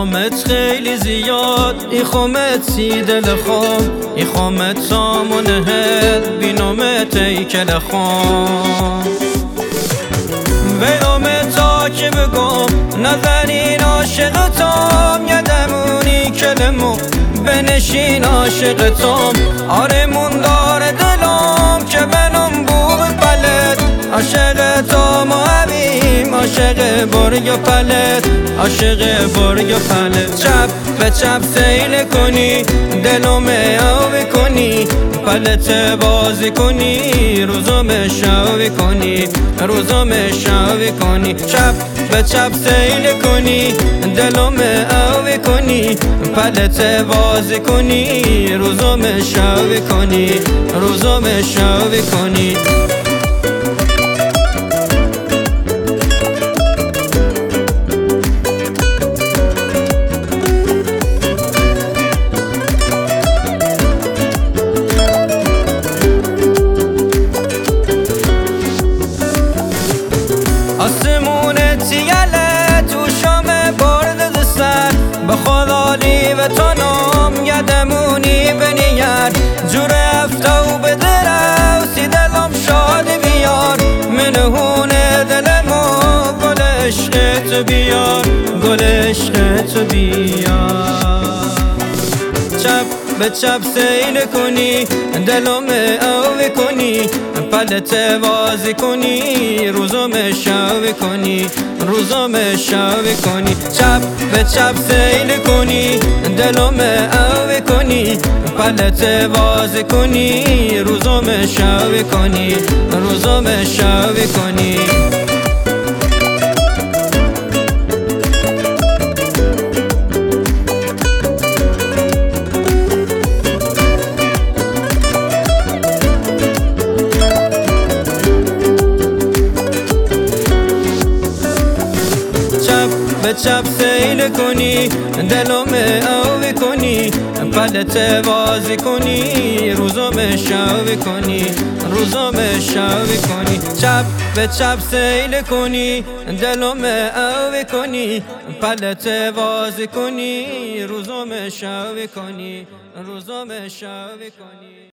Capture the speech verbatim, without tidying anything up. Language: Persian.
خامت خیلی زیاد ای خامت سی دل خام ای خامت سامون هل بینامت ای کل خام ویلامت تا که بگم نظرین عاشق تام یدمونی کلمو بنشین عاشق تام آرمون داره دلم که بنم بوب پلت عاشق تام و عبیم عاشق برگ و پلت عاشق برگ و پلت چپ به چپ سیل کنی دلم او کنی پلت بازی کنی روزم شاوی کنی روزم شاوی کنی چپ به چپ سیل کنی دلم او کنی پلت بازی کنی روزم شاوی کنی روزم شاوی کنی آسمونت یله تو شام برد دستر به خدالی و تانم یدمونی بنیر جور افتو بدره و سی دلم شاد بیار منهون دلمو گل عشقت بیار گل عشقت بیار چپ به چپ سیل کنی دلم او کنی پلت بازی کنی روزم شاوی کنی روزم شاوی کنی چپ به چپ سیل کنی دلم او کنی پلت بازی کنی روزم شاوی کنی روزم شاوی کنی به چپ سیل کنی دلم او کنی پلت بازی کنی روزم شاوی کنی روزم شاوی کنی چپ به چپ سیل کنی دلم او کنی پلت بازی کنی روزم شاوی کنی روزم شاوی کنی